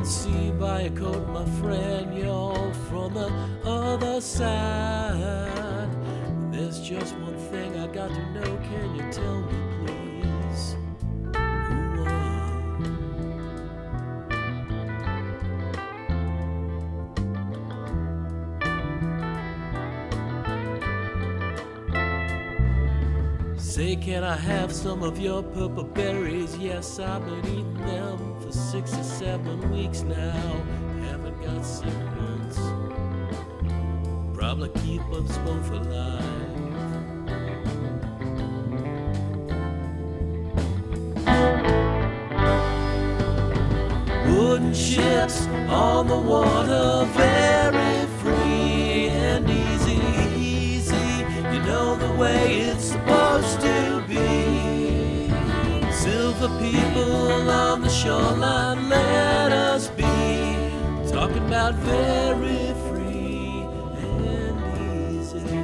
can see by your coat, my friend, you're from the other side. There's just one thing I got to know. Can you tell me, please? Who are? Say, can I have some of your purple berries? Yes, I've been eating them for 6 or 7 weeks now. Haven't got sick once. Probably keep us both alive. Wooden ships on the water, very free and easy, easy. You know the way it's supposed to be. Silver people on the shoreline, let us be. Talking about very free and easy.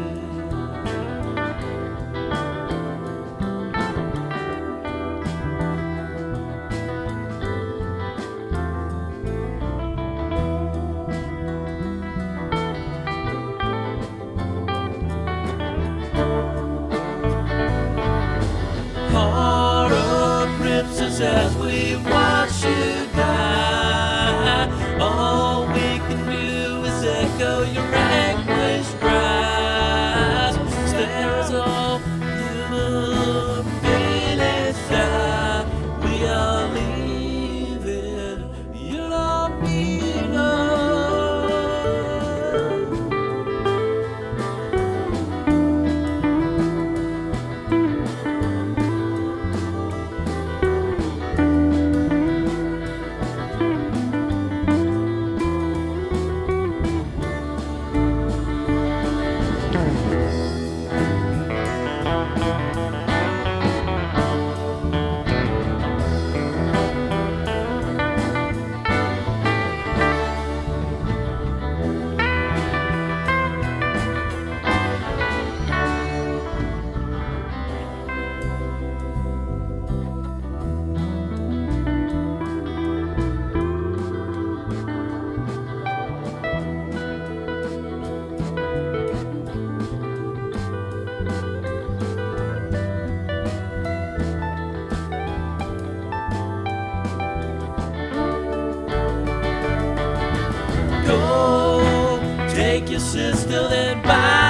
Heart of princess as we watch you die. All we can do is echo your anguish cries. Stare as all human feelings die. We are leaving. You don't need us. Go, take your sister, then bye.